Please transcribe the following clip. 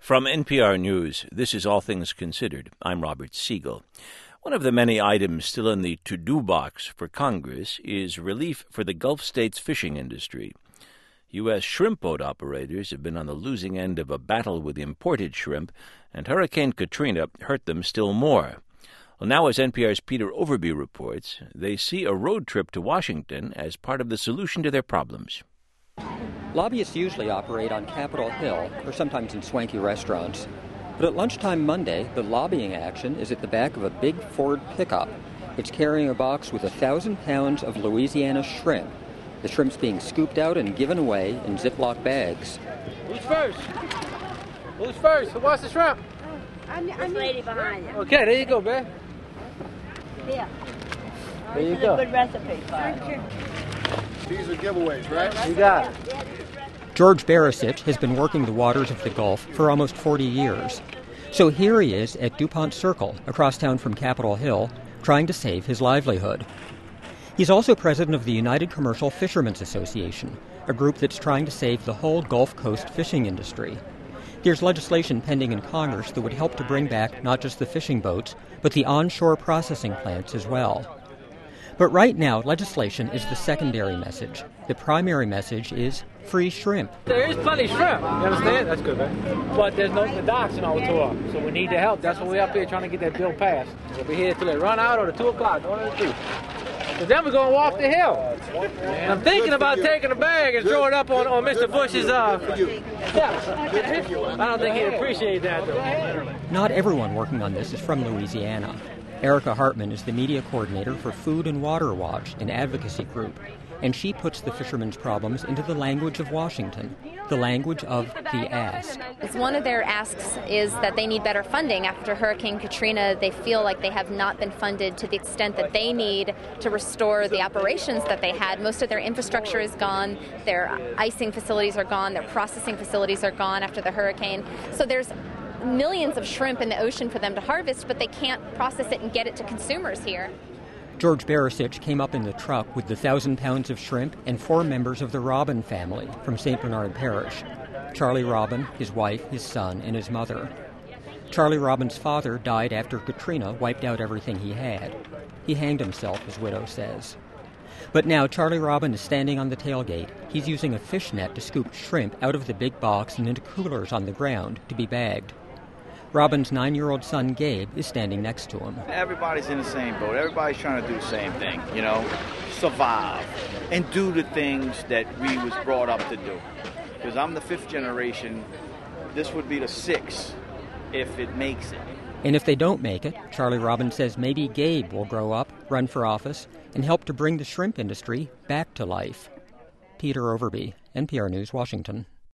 From NPR News, this is All Things Considered. I'm Robert Siegel. One of the many items still in the to-do box for Congress is relief for the Gulf states' fishing industry. U.S. shrimp boat operators have been on the losing end of a battle with imported shrimp, and Hurricane Katrina hurt them still more. Well, now, as NPR's Peter Overby reports, they see a road trip to Washington as part of the solution to their problems. Lobbyists usually operate on Capitol Hill or sometimes in swanky restaurants. But at lunchtime Monday, the lobbying action is at the back of a big Ford pickup. It's carrying a box with 1,000 pounds of Louisiana shrimp. The shrimp's being scooped out and given away in Ziploc bags. Who's first? Who's first? Who wants the shrimp? This lady behind you. Okay, there you go, babe. Here. There you This is go. a good recipe for it. These are giveaways, right? You got it. George Barisic has been working the waters of the Gulf for almost 40 years. So here he is at DuPont Circle, across town from Capitol Hill, trying to save his livelihood. He's also president of the United Commercial Fishermen's Association, a group that's trying to save the whole Gulf Coast fishing industry. There's legislation pending in Congress that would help to bring back not just the fishing boats, but the onshore processing plants as well. But right now, legislation is the secondary message. The primary message is free shrimp. There is plenty of shrimp. You understand? That's good, man. But there's no the docks and all the tour. So we need the help. That's why we're up here trying to get that bill passed. We'll be here till they run out or the 2 o'clock, one of the two. Because then we're going to walk the hill. And I'm thinking about taking a bag and throwing it up on Mr. Bush's steps. I don't think he'd appreciate that, though. Not everyone working on this is from Louisiana. Erica Hartman is the media coordinator for Food and Water Watch, an advocacy group, and she puts the fishermen's problems into the language of Washington, the language of the ask. One of their asks is that they need better funding. After Hurricane Katrina, they feel like they have not been funded to the extent that they need to restore the operations that they had. Most of their infrastructure is gone, their icing facilities are gone, their processing facilities are gone after the hurricane. So there's millions of shrimp in the ocean for them to harvest, but they can't process it and get it to consumers here. George Barisic came up in the truck with the 1,000 pounds of shrimp and 4 members of the Robin family from St. Bernard Parish. Charlie Robin, his wife, his son, and his mother. Charlie Robin's father died after Katrina wiped out everything he had. He hanged himself, his widow says. But now Charlie Robin is standing on the tailgate. He's using a fish net to scoop shrimp out of the big box and into coolers on the ground to be bagged. Robin's 9-year-old son, Gabe, is standing next to him. Everybody's in the same boat. Everybody's trying to do the same thing, survive and do the things that we was brought up to do. Because I'm the 5th generation. This would be the 6th if it makes it. And if they don't make it, Charlie Robin says maybe Gabe will grow up, run for office, and help to bring the shrimp industry back to life. Peter Overby, NPR News, Washington.